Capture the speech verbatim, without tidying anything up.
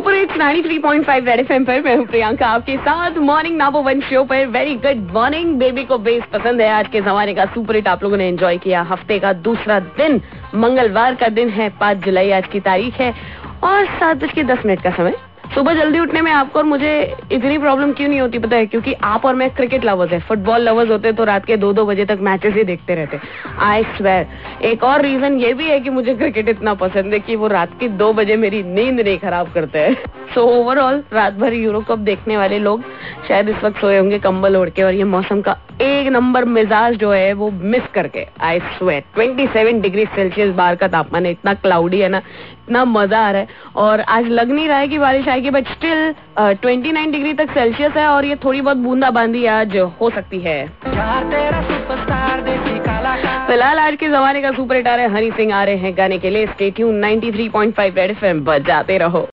Super hits ninety three point five red FM पर मैं हूँ प्रियंका आपके साथ मॉर्निंग नंबर वन शो पर। Very good morning. बेबी को बेस पसंद है। आज के जमाने का सुपर हिट आप लोगों ने एंजॉय किया। हफ्ते का दूसरा दिन, मंगलवार का दिन है, पाँच जुलाई आज की तारीख है और सात बज के दस मिनट का समय। सुबह जल्दी उठने में आपको और मुझे इतनी प्रॉब्लम क्यों नहीं होती पता है? क्योंकि आप और मैं क्रिकेट लवर्स है, फुटबॉल लवर्स होते तो रात के दो दो बजे तक मैचेस ही देखते रहते। I swear. एक और रीजन ये भी है कि मुझे क्रिकेट इतना पसंद है कि वो रात की दो बजे मेरी नींद नहीं खराब करते हैं। सो ओवरऑल रात भर यूरो कप देखने वाले लोग शायद इस वक्त सोए होंगे कंबल ओढ़ के और ये मौसम का एक नंबर मिजाज जो है वो मिस करके। आई स्वेयर सत्ताईस डिग्री सेल्सियस बाहर का तापमान है। इतना क्लाउडी है ना, इतना मजा आ रहा है और आज लग नहीं रहा है कि बारिश आएगी, बट स्टिल उनतीस डिग्री तक सेल्सियस है और ये थोड़ी बहुत बूंदाबांदी आज हो सकती है। फिलहाल आज के जमाने का सुपर हिट आ रहा है, हनी सिंह आ रहे हैं गाने के लिए। Stay tune ninety three point five red FM बजाते रहो।